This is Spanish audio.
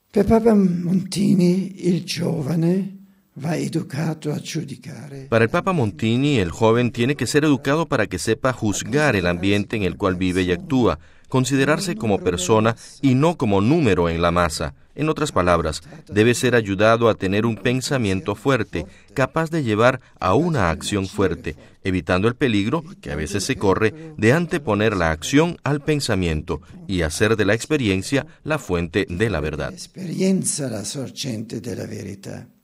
Per Papa Montini, il giovane va educato a giudicare. Para el Papa Montini, el joven tiene que ser educado para que sepa juzgar el ambiente en el cual vive y actúa, considerarse como persona y no como número en la masa. En otras palabras, debe ser ayudado a tener un pensamiento fuerte, capaz de llevar a una acción fuerte, evitando el peligro, que a veces se corre, de anteponer la acción al pensamiento y hacer de la experiencia la fuente de la verdad. L'esperienza la sorgente della verità.